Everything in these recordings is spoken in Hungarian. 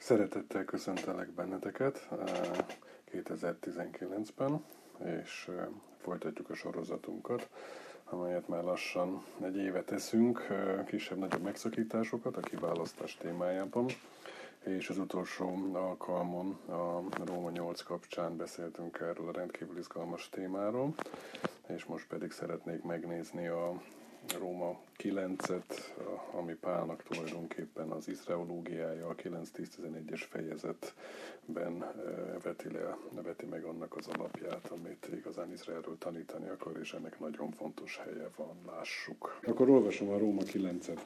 Szeretettel köszöntelek benneteket 2019-ben, és folytatjuk a sorozatunkat, amelyet már lassan egy éve teszünk, kisebb-nagyobb megszakításokat a kiválasztás témájában, és az utolsó alkalmon a Róma 8 kapcsán beszéltünk erről a rendkívül izgalmas témáról, és most pedig szeretnék megnézni a Róma 9-et, ami Pálnak tulajdonképpen az izraelológiája, a 9-10-11-es fejezetben veti meg annak az alapját, amit igazán Izraelről tanítani akar, és ennek nagyon fontos helye van, lássuk. Akkor olvasom a Róma 9-et.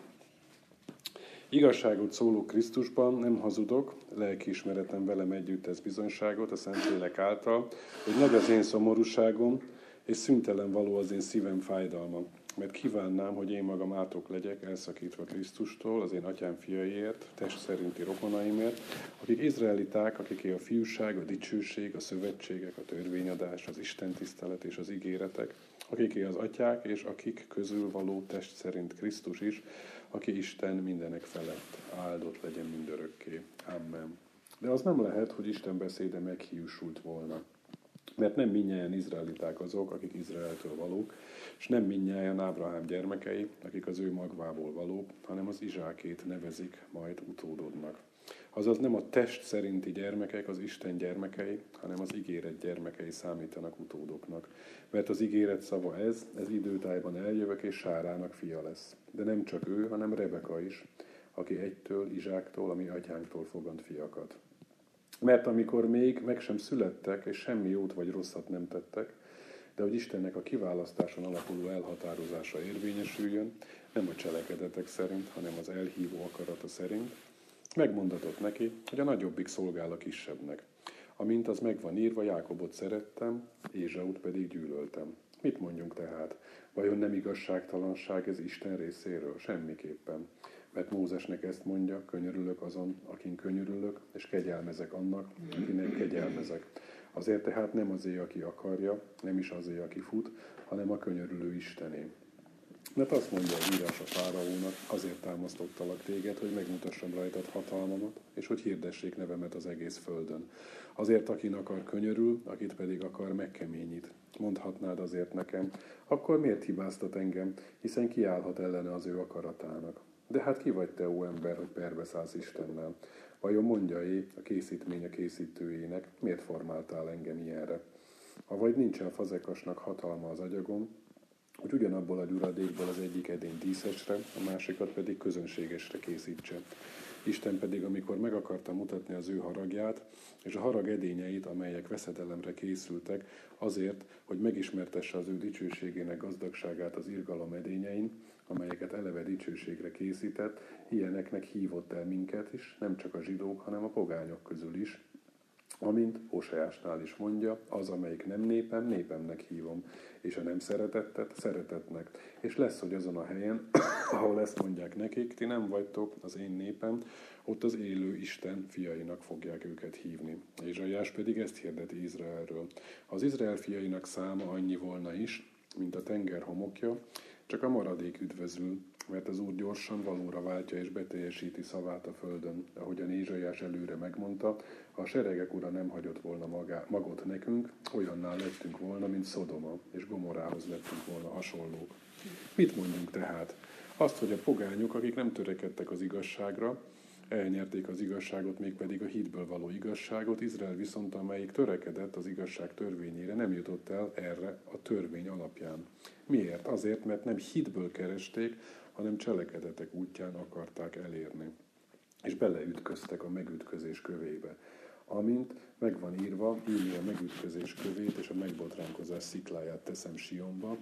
Igazságot szóló Krisztusban, nem hazudok, lelkiismeretem velem együtt tesz bizonyságot a Szentlélek által, hogy nagy az én szomorúságom, és szüntelen való az én szívem fájdalma. Mert kívánnám, hogy én magam átok legyek, elszakítva Krisztustól, az én atyám fiaiért, test szerinti rokonaimért, akik izraeliták, akiké a fiúság, a dicsőség, a szövetségek, a törvényadás, az istentisztelet és az ígéretek, akiké az atyák, és akik közül való test szerint Krisztus is, aki Isten mindenek felett, áldott legyen mindörökké. Amen. De az nem lehet, hogy Isten beszéde meghiúsult volna. Mert nem mindnyájan izraeliták azok, akik Izraeltől valók, és nem mindnyájan Ábrahám gyermekei, akik az ő magvából valók, hanem az Izsákét nevezik majd utódodnak. Azaz nem a test szerinti gyermekek az Isten gyermekei, hanem az ígéret gyermekei számítanak utódoknak. Mert az ígéret szava ez időtájban eljövök, és Sárának fia lesz. De nem csak ő, hanem Rebeka is, aki egytől, Izsáktól, a mi atyánktól fogant fiakat. Mert amikor még meg sem születtek, és semmi jót vagy rosszat nem tettek, de hogy Istennek a kiválasztáson alapuló elhatározása érvényesüljön, nem a cselekedetek szerint, hanem az elhívó akarata szerint, megmondatott neki, hogy a nagyobbik szolgál a kisebbnek. Amint az meg van írva, Jákobot szerettem, Ézsaut pedig gyűlöltem. Mit mondjunk tehát? Vajon nem igazságtalanság ez Isten részéről? Semmiképpen. Mert Mózesnek ezt mondja, könyörülök azon, akin könyörülök, és kegyelmezek annak, akinek kegyelmezek. Azért tehát nem azé, aki akarja, nem is azé, aki fut, hanem a könyörülő Istené. Mert azt mondja az írás a fáraónak, azért támasztottalak téged, hogy megmutassam rajtad hatalmamat, és hogy hirdessék nevemet az egész földön. Azért, akin akar könyörül, akit pedig akar megkeményít. Mondhatnád azért nekem, akkor miért hibáztat engem, hiszen kiállhat ellene az ő akaratának. De hát ki vagy te, ó ember, hogy perbeszállsz Istennel? Vajon mondja-e a készítmény a készítőjének, miért formáltál engem ilyenre? Avagy nincsen Fazekasnak hatalma az agyagom, hogy ugyanabból a gyuradékból az egyik edény díszesre, a másikat pedig közönségesre készítse. Isten pedig, amikor meg akarta mutatni az ő haragját, és a harag edényeit, amelyek veszedelemre készültek, azért, hogy megismertesse az ő dicsőségének gazdagságát az irgalom edényein, amelyeket eleve dicsőségre készített, ilyeneknek hívott el minket is, nem csak a zsidók, hanem a pogányok közül is, amint Hóseásnál is mondja, az, amelyik nem népem, népemnek hívom, és a nem szeretettet, szeretetnek. És lesz, hogy azon a helyen, ahol ezt mondják nekik, ti nem vagytok az én népem, ott az élő Isten fiainak fogják őket hívni. Ézsaiás pedig ezt hirdeti Izraelről. Az Izrael fiainak száma annyi volna is, mint a tenger homokja, csak a maradék üdvözül, mert az Úr gyorsan valóra váltja és beteljesíti szavát a földön, ahogyan Ézsaiás előre megmondta, ha a seregek ura nem hagyott volna magot nekünk, olyannál lettünk volna, mint Szodoma, és Gomorához lettünk volna hasonlók. Mit mondjunk tehát? Azt, hogy a pogányok, akik nem törekedtek az igazságra, elnyerték az igazságot, mégpedig a hitből való igazságot, Izrael viszont, amelyik törekedett az igazság törvényére, nem jutott el erre a törvény alapján. Miért? Azért, mert nem hitből keresték, hanem cselekedetek útján akarták elérni. És beleütköztek a megütközés kövébe. Amint meg van írva, írni a megütközés kövét és a megbotránkozás szikláját teszem Sionba,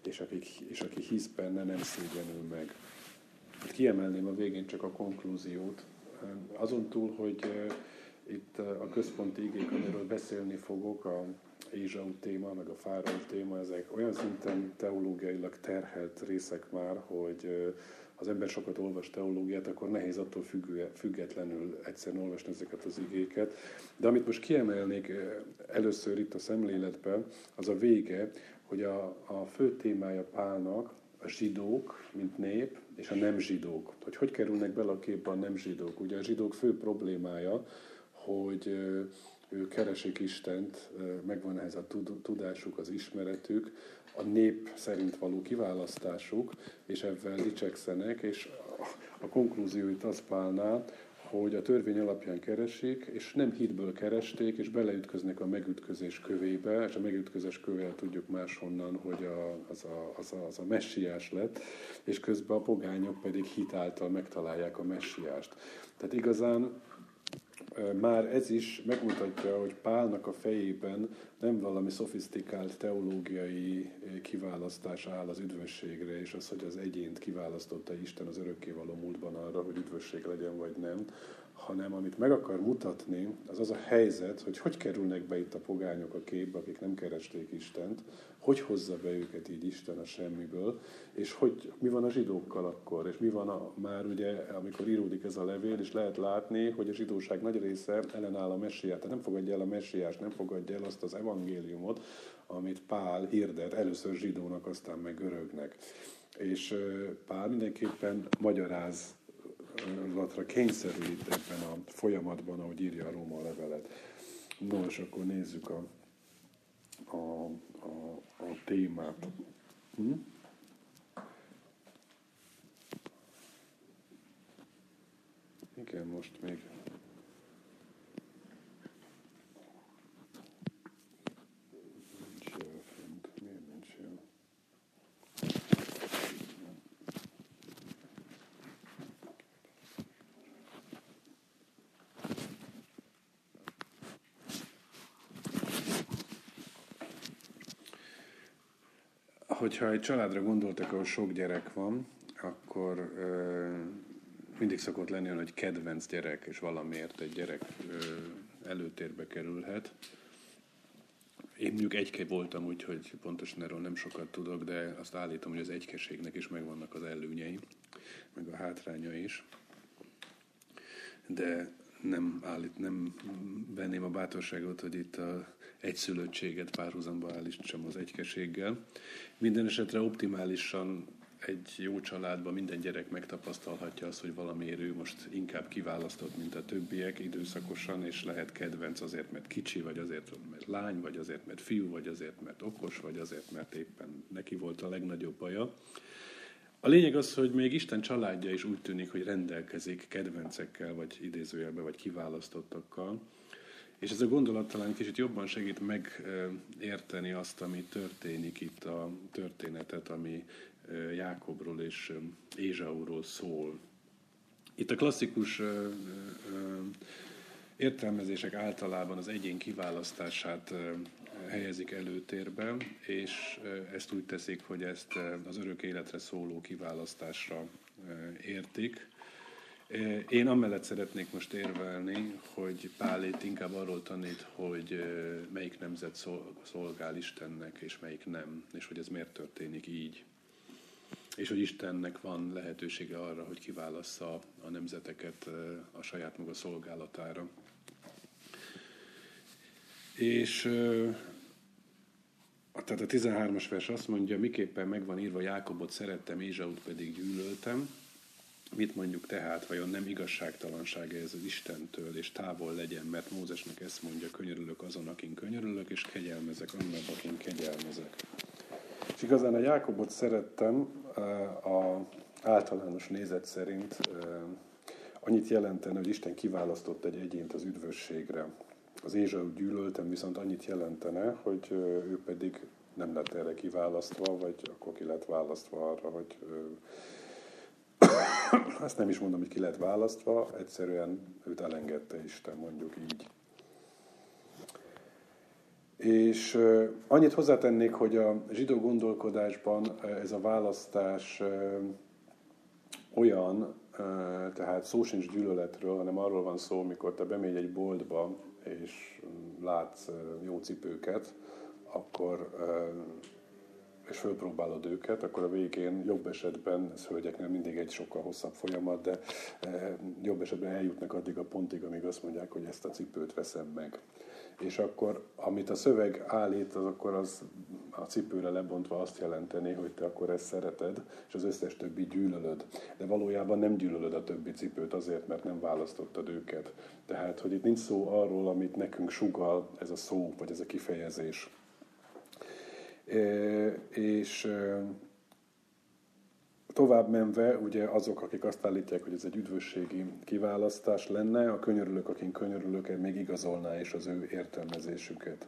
és aki hisz benne, nem szégyenül meg. Kiemelném a végén csak a konklúziót. Azon túl, hogy itt a központi igék, amiről beszélni fogok, a Ézsau téma, meg a fáraó téma, ezek olyan szinten teológiailag terhelt részek már, hogy az ember sokat olvas teológiát, akkor nehéz attól függetlenül egyszerűen olvasni ezeket az igéket. De amit most kiemelnék először itt a szemléletben, az a vége, hogy a fő témája Pálnak a zsidók, mint nép, és a nem zsidók. Hogy kerülnek bele a képbe a nem zsidók? Ugye a zsidók fő problémája, hogy ők keresik Istent, megvan ehhez a tudásuk, az ismeretük, a nép szerint való kiválasztásuk, és ebben dicsekszenek, és a konklúzióit az Pálnál, hogy a törvény alapján keresik, és nem hitből keresték, és beleütköznek a megütközés kövébe, és a megütközés kövével tudjuk máshonnan, hogy az a messiás lett, és közben a pogányok pedig hit által megtalálják a messiást. Tehát igazán már ez is megmutatja, hogy Pálnak a fejében nem valami szofisztikált teológiai kiválasztás áll az üdvösségre, és az, hogy az egyént kiválasztotta Isten az örökkévaló múltban arra, hogy üdvösség legyen vagy nem, hanem amit meg akar mutatni, az az a helyzet, hogy kerülnek be itt a pogányok a képbe, akik nem keresték Istent, hogy hozza be őket így Isten a semmiből, és hogy mi van a zsidókkal akkor, és mi van már ugye, amikor íródik ez a levél, és lehet látni, hogy a zsidóság nagy része ellenáll a messiát, tehát nem fogadja el a messiást, nem fogadja el azt az evangéliumot, amit Pál hirdet, először zsidónak, aztán meg görögnek. És Pál mindenképpen magyarázatra kényszerül itt ebben a folyamatban, ahogy írja a Róma levelet. Nos, akkor nézzük a témát. Igen, most még. Nincs jel fent. Miért nincs jel? Hogyha egy családra gondoltak, ahol sok gyerek van, akkor mindig szokott lenni olyan, hogy kedvenc gyerek, és valamiért egy gyerek előtérbe kerülhet. Én mondjuk egyke voltam, úgyhogy pontosan erről nem sokat tudok, de azt állítom, hogy az egykeségnek is megvannak az előnyei, meg a hátrányai is. De nem venném a bátorságot, hogy itt a egyszülöttséget párhuzamba állítsam az egykeséggel. Minden esetre optimálisan egy jó családban minden gyerek megtapasztalhatja azt, hogy valamiért ő most inkább kiválasztott, mint a többiek időszakosan, és lehet kedvenc azért, mert kicsi, vagy azért, mert lány, vagy azért, mert fiú, vagy azért, mert okos, vagy azért, mert éppen neki volt a legnagyobb baja. A lényeg az, hogy még Isten családja is úgy tűnik, hogy rendelkezik kedvencekkel, vagy idézőjelben, vagy kiválasztottakkal. És ez a gondolat talán kicsit jobban segít megérteni azt, ami történik itt, a történetet, ami Jákobról és Ézsauról szól. Itt a klasszikus értelmezések általában az egyén kiválasztását helyezik előtérbe, és ezt úgy teszik, hogy ezt az örök életre szóló kiválasztásra értik. Én amellett szeretnék most érvelni, hogy Pál itt inkább arról tanít, hogy melyik nemzet szolgál Istennek, és melyik nem, és hogy ez miért történik így. És hogy Istennek van lehetősége arra, hogy kiválassza a nemzeteket a saját maga szolgálatára. És tehát a 13-as vers azt mondja, miképpen megvan írva, Jákobot szerettem, Ézsaut pedig gyűlöltem. Mit mondjuk tehát, vajon nem igazságtalanság ez az Istentől, és távol legyen, mert Mózesnek ezt mondja, könyörülök azon, akin könyörülök, és kegyelmezek annak, akin kegyelmezek. És igazán a Jákobot szerettem, az általános nézet szerint annyit jelentene, hogy Isten kiválasztott egy egyént az üdvösségre. Az Ézsaut gyűlöltem, viszont annyit jelentene, hogy ő pedig nem lett erre kiválasztva, vagy akkor ki lett választva arra, hogy azt nem is mondom, hogy ki lett választva, egyszerűen őt elengedte Isten, mondjuk így. És annyit hozzátennék, hogy a zsidó gondolkodásban ez a választás olyan, tehát szó sincs gyűlöletről, hanem arról van szó, mikor te bemégy egy boltba, és látsz jó cipőket, akkor, és fölpróbálod őket, akkor a végén jobb esetben, ez hölgyeknél mindig egy sokkal hosszabb folyamat, de jobb esetben eljutnak addig a pontig, amíg azt mondják, hogy ezt a cipőt veszem meg. És akkor, amit a szöveg állít, az akkor az a cipőre lebontva azt jelenteni, hogy te akkor ezt szereted, és az összes többi gyűlölöd. De valójában nem gyűlölöd a többi cipőt azért, mert nem választottad őket. Tehát, hogy itt nincs szó arról, amit nekünk sugall ez a szó, vagy ez a kifejezés. És tovább menve, ugye azok, akik azt állítják, hogy ez egy üdvösségi kiválasztás lenne, a könyörülők, akin könyörülők, még igazolná is az ő értelmezésüket.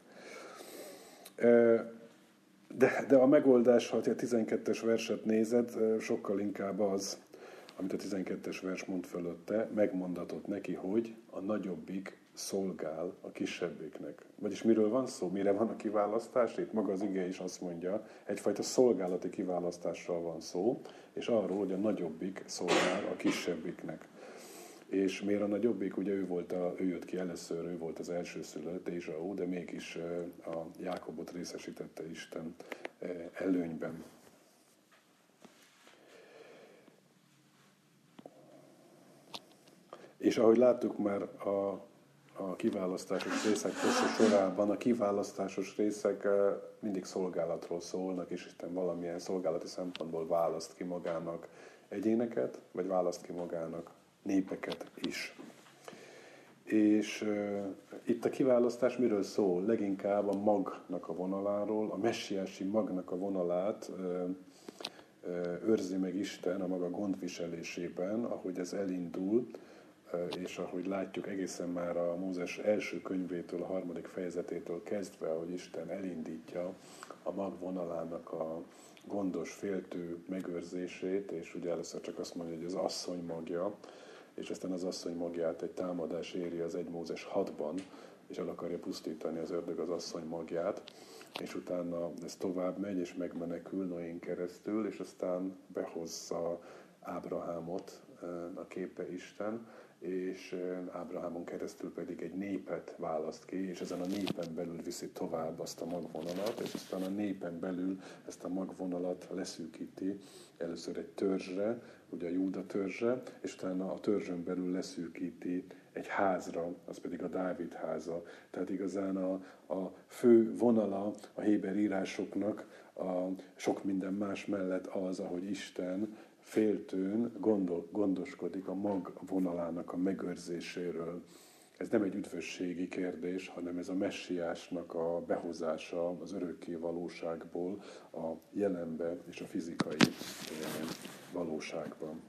De a megoldás, ha a 12-es verset nézed, sokkal inkább az, amit a 12-es vers mond fölötte, megmondatott neki, hogy a nagyobbik szolgál a kisebbiknek. Vagyis miről van szó? Mire van a kiválasztás? Itt maga az ige is azt mondja, egyfajta szolgálati kiválasztásról van szó, és arról, hogy a nagyobbik szolgál a kisebbiknek. És miért a nagyobbik? Ugye ő jött ki először, ő volt az elsőszülött, Ézsau, de mégis a Jákobot részesítette Isten előnyben. És ahogy láttuk már a kiválasztásos részek sorában, a kiválasztásos részek mindig szolgálatról szólnak, és Isten valamilyen szolgálati szempontból választ ki magának egyéneket, vagy választ ki magának népeket is. És itt a kiválasztás miről szól? Leginkább a magnak a vonaláról, a messiási magnak a vonalát őrzi meg Isten a maga gondviselésében, ahogy ez elindul, és ahogy látjuk egészen már a Mózes első könyvétől, a 3. fejezetétől kezdve, hogy Isten elindítja a mag vonalának a gondos, féltő megőrzését, és ugye először csak azt mondja, hogy az asszony magja, és aztán az asszony magját egy támadás éri az 1 Mózes 6-ban, és el akarja pusztítani az ördög az asszony magját, és utána ez tovább megy, és megmenekül Noén keresztül, és aztán behozza Ábrahámot a képe Isten, és Ábrahámon keresztül pedig egy népet választ ki, és ezen a népen belül viszi tovább azt a magvonalat, és aztán a népen belül ezt a magvonalat leszűkíti először egy törzsre, ugye a Júda törzsre, és utána a törzsön belül leszűkíti egy házra, az pedig a Dávid háza. Tehát igazán a fő vonala a héber írásoknak a sok minden más mellett az, ahogy Isten féltőn gondoskodik a mag vonalának a megőrzéséről. Ez nem egy üdvösségi kérdés, hanem ez a messiásnak a behozása az örökké valóságból a jelenbe és a fizikai valóságban.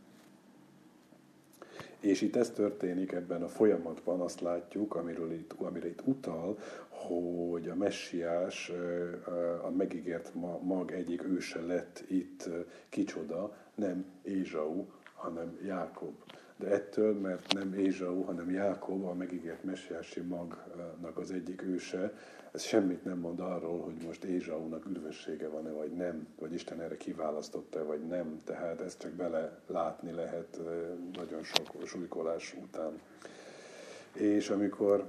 És itt ez történik ebben a folyamatban, azt látjuk, amire itt utal, hogy a messiás, a megígért mag egyik őse lett itt kicsoda, nem Ézsau, hanem Jákob. De ettől, mert nem Ézsau, hanem Jákob, a megígért messiási magnak az egyik őse, ez semmit nem mond arról, hogy most Ézsaunak üdvössége van-e, vagy nem, vagy Isten erre kiválasztotta, vagy nem. Tehát ezt csak bele látni lehet nagyon sok súlykolás után. És amikor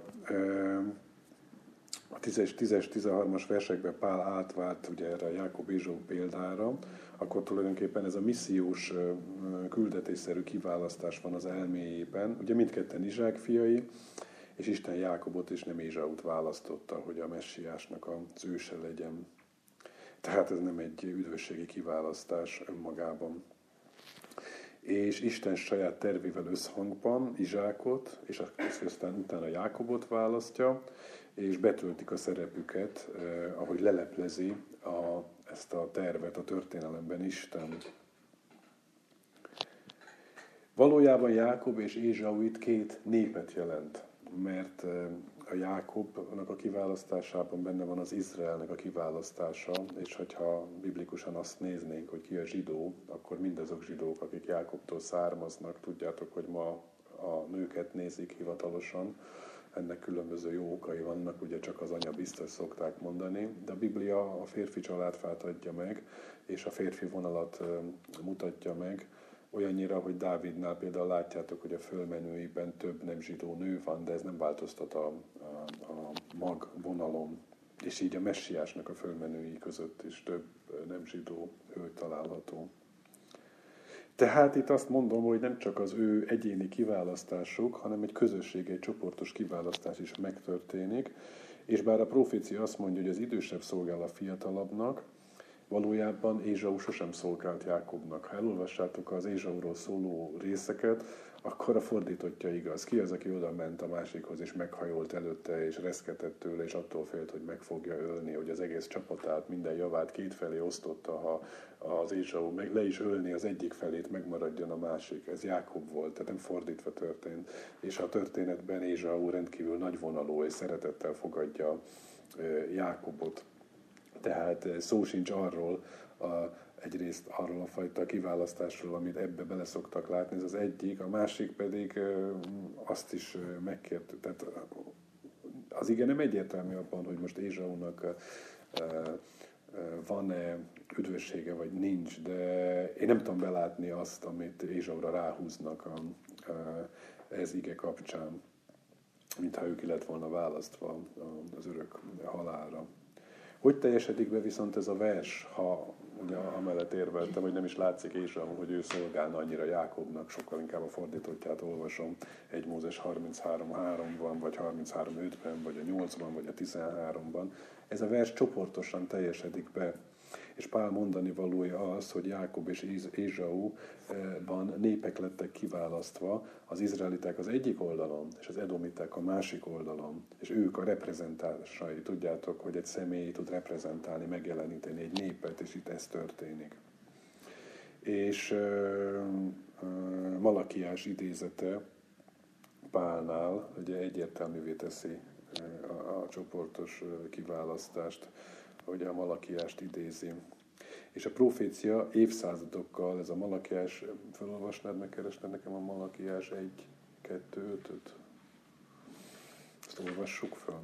a 10-13-as versekben Pál átvált ugye erre a Jákob-Ézsau példára, akkor tulajdonképpen ez a missziós küldetésszerű kiválasztás van az elméjében. Ugye mindketten Izsák fiai, és Isten Jákobot és nem Ézsaut választotta, hogy a messiásnak az őse legyen. Tehát ez nem egy üdvösségi kiválasztás önmagában. És Isten saját tervével összhangban Izsákot, és aztán utána Jákobot választja, és betöltik a szerepüket, ahogy leleplezi ezt a tervet a történelemben Isten. Valójában Jákob és Ézsau itt két népet jelent, mert a Jákobnak a kiválasztásában benne van az Izraelnek a kiválasztása, és hogyha biblikusan azt néznénk, hogy ki a zsidó, akkor mindazok zsidók, akik Jákobtól származnak, tudjátok, hogy ma a nőket nézik hivatalosan, ennek különböző jó okai vannak, ugye csak az anya biztos szokták mondani, de a Biblia a férfi családfát adja meg, és a férfi vonalat mutatja meg, olyannyira, hogy Dávidnál például látjátok, hogy a fölmenőiben több nem zsidó nő van, de ez nem változtat a mag vonalon. És így a messiásnak a fölmenői között is több nem zsidó hölgy található. Tehát itt azt mondom, hogy nem csak az ő egyéni kiválasztásuk, hanem egy közösség, egy csoportos kiválasztás is megtörténik, És bár a profécia azt mondja, hogy az idősebb szolgál a fiatalabbnak, valójában Ézsau sosem szolgált Jákobnak. Ha elolvassátok az Ézsauról szóló részeket, akkor a fordítottja igaz. Ki az, aki oda ment a másikhoz, és meghajolt előtte, és reszketett tőle, és attól félt, hogy meg fogja ölni, hogy az egész csapatát, minden javát kétfelé osztotta, ha az Ézsau meg le is ölni az egyik felét, megmaradjon a másik. Ez Jákob volt, tehát nem fordítva történt. És a történetben Ézsau rendkívül nagyvonalú és szeretettel fogadja Jákobot. Tehát szó sincs arról, egyrészt arról a fajta kiválasztásról, amit ebbe bele szoktak látni, ez az egyik, a másik pedig azt is megkért. Tehát az ige nem egyértelmű abban, hogy most Ézsaunak van-e üdvössége, vagy nincs, de én nem tudom belátni azt, amit Ézsaura ráhúznak ez ige kapcsán, mintha ő ki lett volna választva az örök halálra. Hogy teljesedik be viszont ez a vers, ha ugye amellett érveltem, hogy nem is látszik Ézsau, hogy ő szolgálna annyira Jákobnak, sokkal inkább a fordítottját olvasom, 1 Mózes 33:3-ban, vagy 33:5-ben, vagy a 8-ban, vagy a 13-ban. Ez a vers csoportosan teljesedik be. És Pál mondani valója az, hogy Jákob és Ézsauban népek lettek kiválasztva, az izraeliták az egyik oldalon, és az edomiták a másik oldalon. És ők a reprezentásai. Tudjátok, hogy egy személy tud reprezentálni, megjeleníteni egy népet, és itt ez történik. És Malakiás idézete Pálnál ugye egyértelművé teszi a csoportos kiválasztást, hogy a Malakiást idézi. És a profécia évszázadokkal, ez a Malakiás, felolvasnád, megkerested nekem a Malakiás 1-2-5-öt? Ezt olvassuk fel.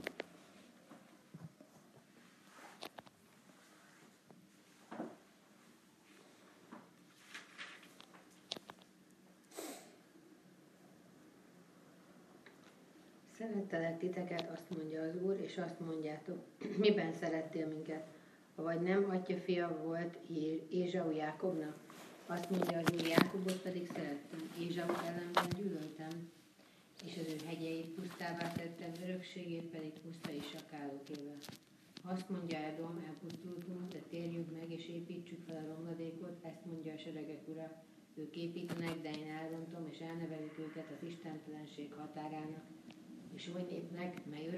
Szerettelek titeket, azt mondja az Úr, és azt mondjátok, miben szerettél minket? Vagy nem atya fia volt Ézsau Jákobnak? Azt mondja az Úr, Jákobot pedig szerettem, Ézsau ellenben gyűlöltem, és az ő hegyeit pusztává tettem, örökségét pedig puszta és sakálókével. Azt mondja Edom, elpusztultunk, de térjünk meg és építsük fel a romladékot, ezt mondja a seregek Ura. Ők építenek, de én elrontom, és elnevelik őket az istentelenség határának. És oly népnek, melyre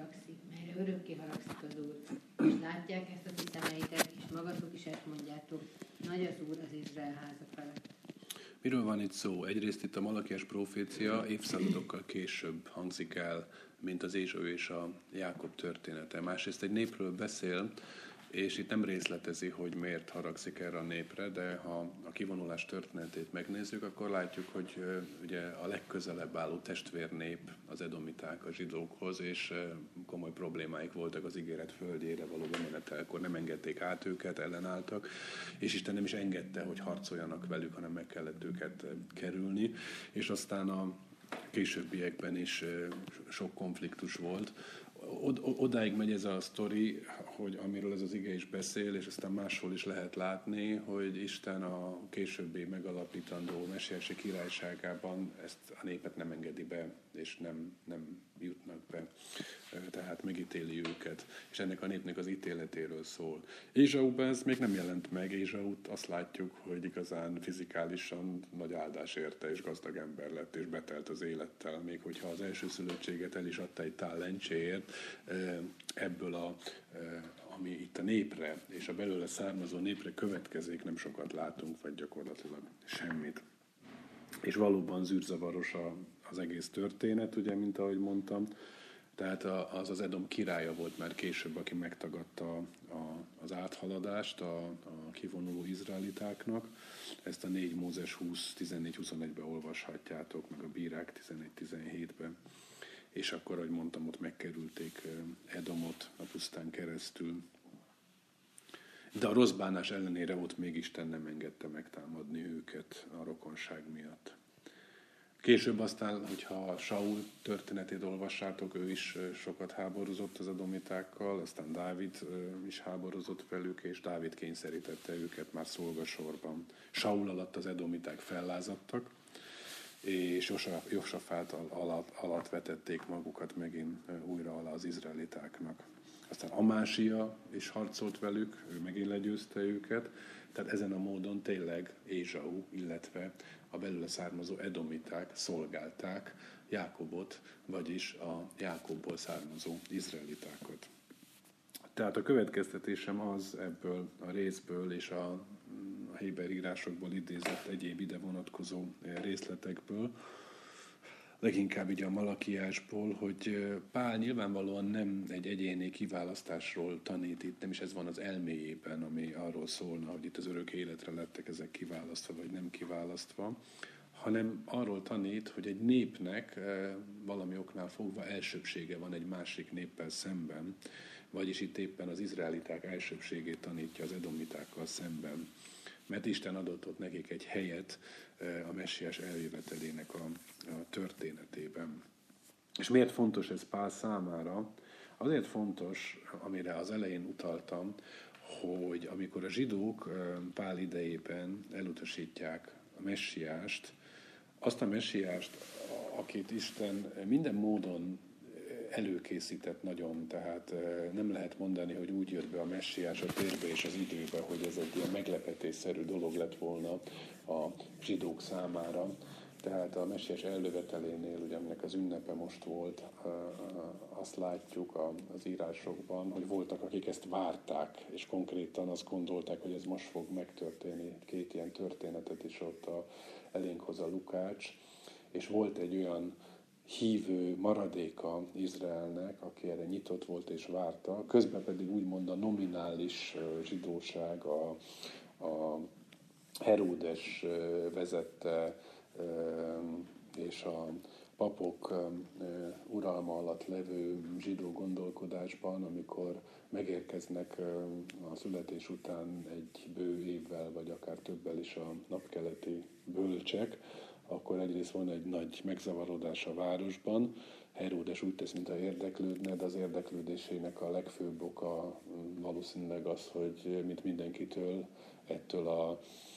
örökké haragszik az Úr. És látják ezt a ti szemeitek, és magatok is ezt mondjátok, nagy az Úr az Izrael háza felett. Miről van itt szó? Egyrészt itt a Malakiás profécia évszázadokkal később hangzik el, mint az Ézsau és a Jákob története. Másrészt egy népről beszél, és itt nem részletezi, hogy miért haragszik erre a népre, de ha a kivonulás történetét megnézzük, akkor látjuk, hogy ugye a legközelebb álló testvérnép az edomiták a zsidókhoz, és komoly problémáik voltak az ígéret földjére való bemenetelkor, nem engedték át őket, ellenálltak, és Isten nem is engedte, hogy harcoljanak velük, hanem meg kellett őket kerülni, és aztán a későbbiekben is sok konfliktus volt. Odáig megy ez a sztori, hogy amiről ez az ige is beszél, és aztán máshol is lehet látni, hogy Isten a későbbi megalapítandó mesiási királyságában ezt a népet nem engedi be, és nem jutnak be, tehát megítéli őket, és ennek a népnek az ítéletéről szól. Ézsauban ez még nem jelent meg, Ézsaut azt látjuk, hogy igazán fizikálisan nagy áldás érte, és gazdag ember lett, és betelt az élettel, még hogyha az elsőszülöttséget el is adta egy tál lencséért, ebből ami itt a népre, és a belőle származó népre következik, nem sokat látunk, vagy gyakorlatilag semmit. És valóban zűrzavaros az egész történet, ugye, mint ahogy mondtam. Tehát az Edom királya volt már később, aki megtagadta az áthaladást a kivonuló izraelitáknak. Ezt a 4 Mózes 20-14-21-ben olvashatjátok, meg a Bírák 11-17-ben. És akkor, ahogy mondtam, ott megkerülték Edomot a pusztán keresztül. De a rossz bánás ellenére ott még Isten nem engedte megtámadni őket a rokonság miatt. Később aztán, hogyha Saul történetét olvassátok, ő is sokat háborúzott az edomitákkal, aztán Dávid is háborúzott velük, és Dávid kényszerítette őket már szolgasorban. Saul alatt az edomiták fellázadtak, és Josafát alatt vetették magukat megint újra alá az izraelitáknak. Aztán Amásia is harcolt velük, ő megint legyőzte őket, tehát ezen a módon tényleg Ézsau, illetve a belőle származó edomiták szolgálták Jákobot, vagyis a Jákobból származó izraelitákat. Tehát a következtetésem az ebből a részből és a héber írásokból idézett egyéb ide vonatkozó részletekből, leginkább ugye a Malakiásból, hogy Pál nyilvánvalóan nem egy egyéni kiválasztásról tanít itt, nem is ez van az elméjében, ami arról szólna, hogy itt az örök életre lettek ezek kiválasztva, vagy nem kiválasztva, hanem arról tanít, hogy egy népnek valami oknál fogva elsőbbsége van egy másik néppel szemben, vagyis itt éppen az izraeliták elsőbbségét tanítja az edomitákkal szemben, mert Isten adott ott nekik egy helyet a messiás eljövetelének a történetében. És miért fontos ez Pál számára? Azért fontos, amire az elején utaltam, hogy amikor a zsidók Pál idejében elutasítják a messiást, azt a messiást, akit Isten minden módon előkészített nagyon, tehát nem lehet mondani, hogy úgy jött be a messiás a térbe és az időbe, hogy ez egy ilyen meglepetésszerű dolog lett volna a zsidók számára. Tehát a messiás eljövetelénél, ugye aminek az ünnepe most volt, azt látjuk az írásokban, hogy voltak, akik ezt várták, és konkrétan azt gondolták, hogy ez most fog megtörténni. Két ilyen történetet is ott elénk hoz a Lukács, és volt egy olyan hívő maradéka Izraelnek, aki erre nyitott volt és várta, közben pedig úgymond a nominális zsidóság, a Heródes vezette, és a papok uralma alatt levő zsidó gondolkodásban, amikor megérkeznek a születés után egy bő évvel, vagy akár többel is a napkeleti bölcsek, akkor egyrészt van egy nagy megzavarodás a városban. Heródes úgy tesz, mintha érdeklődne, de az érdeklődésének a legfőbb oka valószínűleg az, hogy mint mindenkitől ettől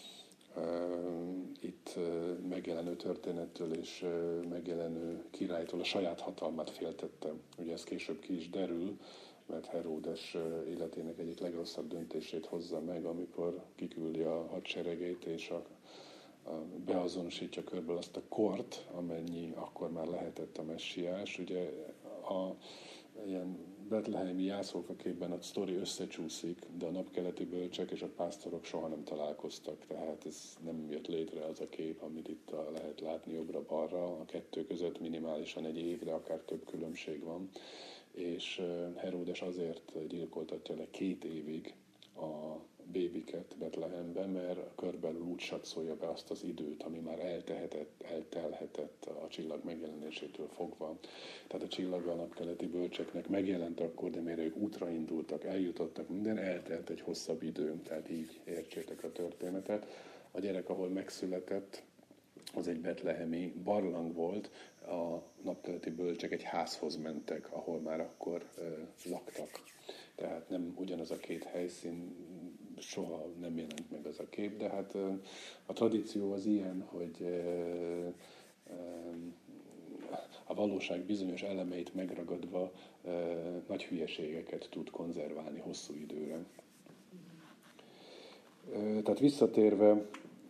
itt megjelenő történettől és megjelenő királytól a saját hatalmát féltette. Ugye ez később ki is derül, mert Heródes életének egyik legrosszabb döntését hozza meg, amikor kiküldi a hadseregét és beazonosítja körből azt a kort, amennyi akkor már lehetett a messiás. Ugye ilyen betlehemi jászolkaképben a sztori összecsúszik, de a napkeleti bölcsek és a pásztorok soha nem találkoztak, tehát ez nem jött létre az a kép, amit itt lehet látni jobbra-balra. A kettő között minimálisan egy év, de akár több különbség van. És Heródes azért gyilkoltatja le 2 évig a bébiket Betlehemben, mert körbelül úgy satszolja be azt az időt, ami már eltelhetett a csillag megjelenésétől fogva. Tehát a csillag a napkeleti bölcseknek megjelent akkor, de mire ők útra indultak, eljutottak, minden eltelt egy hosszabb idő, tehát így értsétek a történetet. A gyerek, ahol megszületett, az egy betlehemi barlang volt, a napkeleti bölcsek egy házhoz mentek, ahol már akkor laktak. Tehát nem ugyanaz a 2 helyszín, soha nem jelent meg az a kép, de hát a tradíció az ilyen, hogy a valóság bizonyos elemeit megragadva nagy hülyeségeket tud konzerválni hosszú időre. Tehát visszatérve,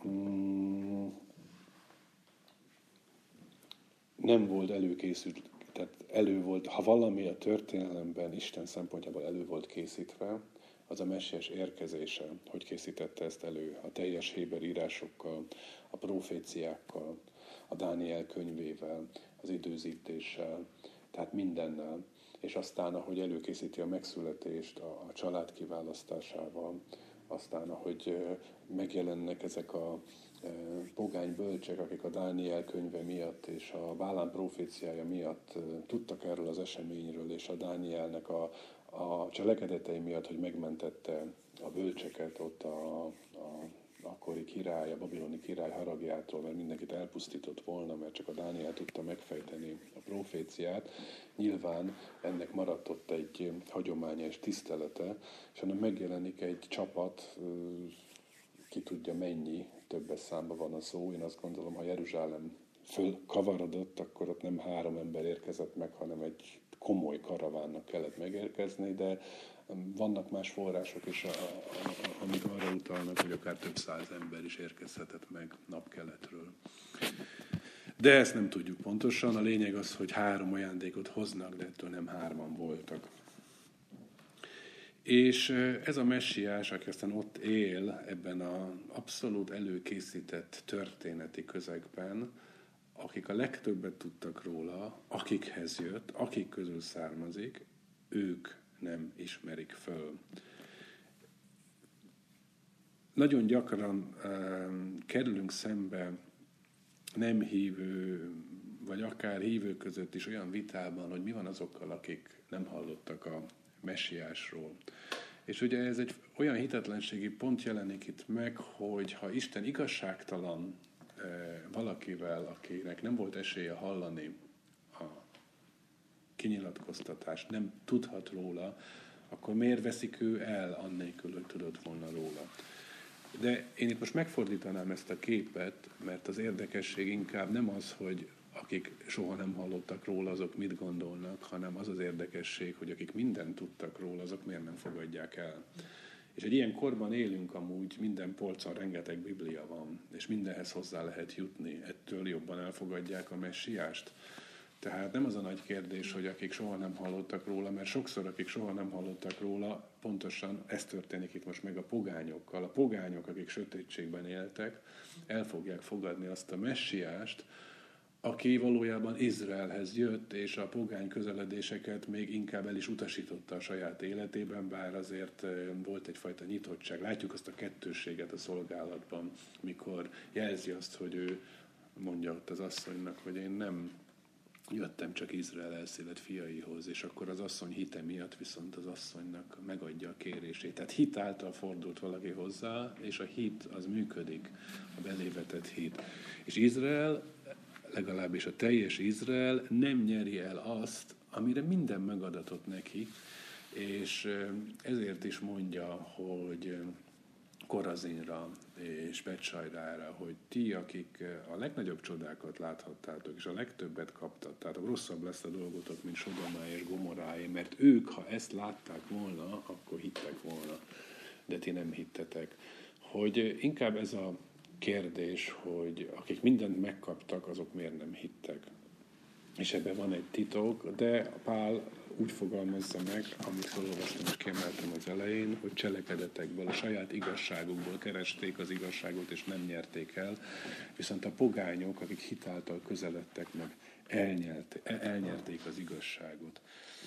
nem volt előkészült, tehát elő volt, ha valami a történelemben Isten szempontjából elő volt készítve, az a messiás érkezése, hogy készítette ezt elő, a teljes héber írásokkal, a proféciákkal, a Dániel könyvével, az időzítéssel, tehát mindennel, és aztán, ahogy előkészíti a megszületést, a család kiválasztásával, aztán, ahogy megjelennek ezek a pogány bölcsek, akik a Dániel könyve miatt és a Bálám proféciája miatt tudtak erről az eseményről, és a Dánielnek a cselekedetei miatt, hogy megmentette a bölcseket ott a akkori király, a babiloni király haragjától, mert mindenkit elpusztított volna, mert csak a Dániel tudta megfejteni a proféciát. Nyilván ennek maradt ott egy hagyománya és tisztelete, és hanem megjelenik egy csapat, ki tudja mennyi, többes számban van a szó. Én azt gondolom, ha Jeruzsálem fölkavarodott, akkor ott nem 3 ember érkezett meg, hanem egy komoly karavánnak kellett megérkezni, de vannak más források is, amik arra utalnak, hogy akár több 100 ember is érkezhetett meg napkeletről. De ezt nem tudjuk pontosan. A lényeg az, hogy 3 ajándékot hoznak, de ettől nem 3-an voltak. És ez a messiás, aki aztán ott él ebben az abszolút előkészített történeti közegben, akik a legtöbbet tudtak róla, akikhez jött, akik közül származik, ők nem ismerik föl. Nagyon gyakran kerülünk szembe nem hívő, vagy akár hívő között is olyan vitában, hogy mi van azokkal, akik nem hallottak a messiásról. És ugye ez egy olyan hitetlenségi pont jelenik itt meg, hogy ha Isten igazságtalan valakivel, akinek nem volt esélye hallani a kinyilatkoztatást, nem tudhat róla, akkor miért veszik ő el annélkül, hogy tudott volna róla? De én itt most megfordítanám ezt a képet, mert az érdekesség inkább nem az, hogy akik soha nem hallottak róla, azok mit gondolnak, hanem az az érdekesség, hogy akik mindent tudtak róla, azok miért nem fogadják el. És egy ilyen korban élünk amúgy, minden polcon rengeteg Biblia van, és mindenhez hozzá lehet jutni, ettől jobban elfogadják a messiást. Tehát nem az a nagy kérdés, hogy akik soha nem hallottak róla, mert sokszor akik soha nem hallottak róla, pontosan ez történik itt most meg a pogányokkal. A pogányok, akik sötétségben éltek, el fogják fogadni azt a messiást, aki valójában Izraelhez jött, és a pogány közeledéseket még inkább el is utasította a saját életében, bár azért volt egyfajta nyitottság. Látjuk azt a kettősséget a szolgálatban, mikor jelzi azt, hogy ő mondja ott az asszonynak, hogy én nem jöttem csak Izrael elszélet fiaihoz, és akkor az asszony hite miatt viszont az asszonynak megadja a kérését. Tehát hit által fordult valaki hozzá, és a hit az működik, a belévetett hit. És Izrael, legalábbis a teljes Izrael nem nyeri el azt, amire minden megadatott neki, és ezért is mondja, hogy Korazinra és Betsajrára, hogy ti, akik a legnagyobb csodákat láthattátok, és a legtöbbet kaptattátok, rosszabb lesz a dolgotok, mint Sodomáé és Gomoráé, mert ők, ha ezt látták volna, akkor hittek volna, de ti nem hittetek. Hogy inkább ez a kérdés, hogy akik mindent megkaptak, azok miért nem hittek. És ebben van egy titok, de Pál úgy fogalmazza meg, amit felolvastam és kiemeltem az elején, hogy cselekedetekből, a saját igazságukból keresték az igazságot, és nem nyerték el, viszont a pogányok, akik hitáltal közeledtek meg, elnyerték az igazságot.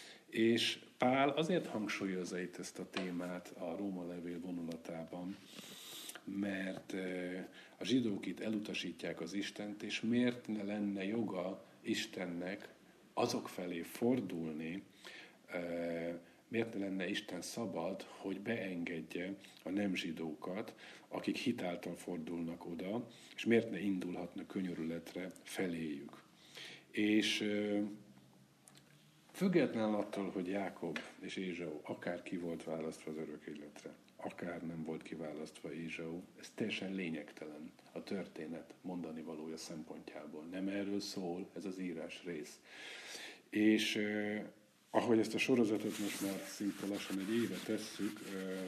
És Pál azért hangsúlyozza itt ezt a témát a Róma levél vonulatában, mert a zsidók itt elutasítják az Istent, és miért ne lenne joga Istennek azok felé fordulni, miért ne lenne Isten szabad, hogy beengedje a nem zsidókat, akik hitáltal fordulnak oda, és miért ne indulhatna könyörületre feléjük. És független attól, hogy Jákob és Ézsau akár ki volt választva az örök életre, akár nem volt kiválasztva Ézsau, ez teljesen lényegtelen a történet mondani valója szempontjából. Nem erről szól ez az írás rész. És ahogy ezt a sorozatot most már szinte lassan egy éve tesszük,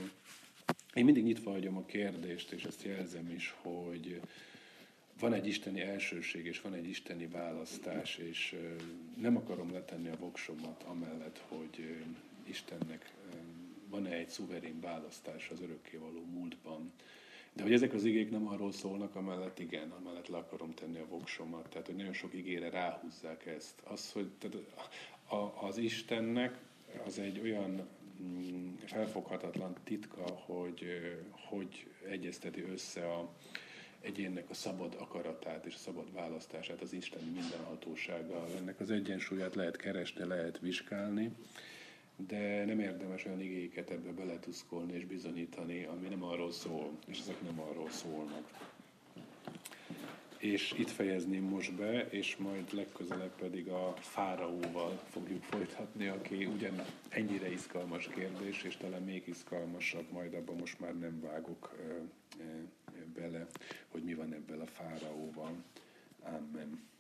én mindig nyitva hagyom a kérdést, és ezt jelzem is, hogy van egy isteni elsőség, és van egy isteni választás, és nem akarom letenni a voksomat amellett, hogy Istennek van-e egy szuverén választás az örökkévaló múltban. De hogy ezek az igék nem arról szólnak, amellett igen, amellett le akarom tenni a voksomat. Tehát, hogy nagyon sok igére ráhúzzák ezt. Az, hogy az Istennek az egy olyan felfoghatatlan titka, hogy egyezteti össze a egyénnek a szabad akaratát és a szabad választását az isteni mindenhatósággal. Ennek az egyensúlyát lehet keresni, lehet vizsgálni, de nem érdemes olyan igéket ebbe beletuszkolni és bizonyítani, ami nem arról szól, és ezek nem arról szólnak. És itt fejezném most be, és majd legközelebb pedig a fáraóval fogjuk folytatni, aki ugyan ennyire izgalmas kérdés, és talán még izgalmasabb, majd abban most már nem vágok bele, hogy mi van ebből a fáraóval. Amen.